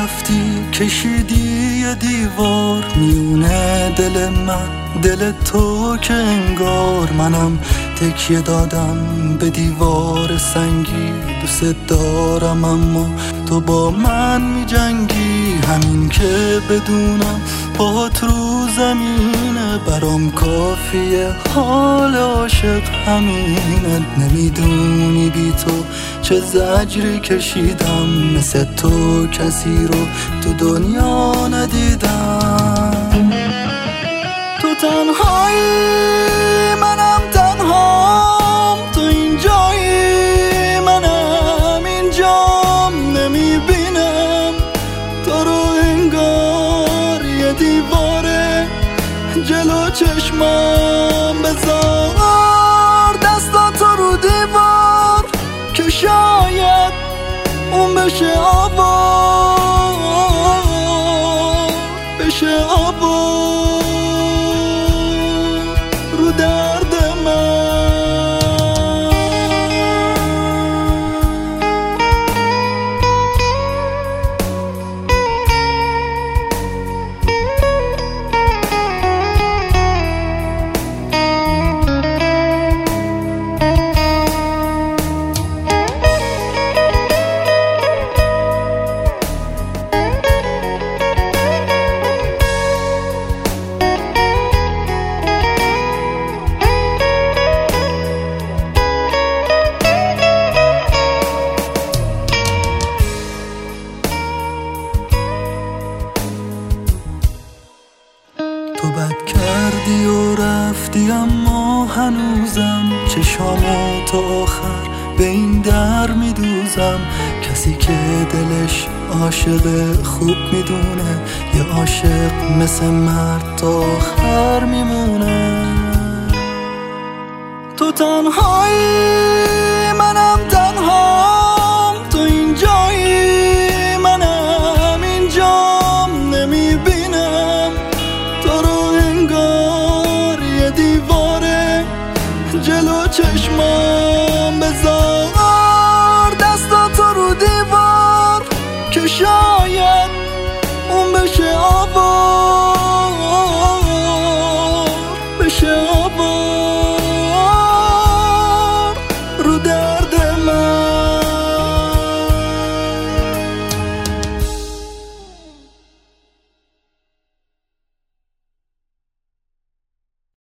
رفتی کشیدی یه دیوار میونه دل من، دل تو که انگار منم تکیه دادم به دیوار سنگی. دوست دارم اما تو با من می جنگی، همین که بدونم باهات رو زمینه برام کافیه، حال عاشق همینه. نمیدونی بی تو چه زجری کشیدم، مثل تو کسی رو تو دنیا ندیدم. تو تنهایی منم تنهام، تو اینجایی منم اینجام. نمیبینم تو رو انگار یه دیواره جلو چشمام. بذار دستاتو رو دیوار که شاید اون بشه آباد، بشه آباد رو درد من. تو بد کردی و رفتی اما هنوزم چشامو تا آخر به این در میدوزم. کسی که دلش عاشق خوب میدونه، یه عاشق مثل مرد تا آخر میمونه. تو تنهایی منم تنهام، تو اینجایی منم اینجام. نمیبینم دیواره جلو چشمام. بذار دستاتو رو دیوار که شاید اون بشه آباد،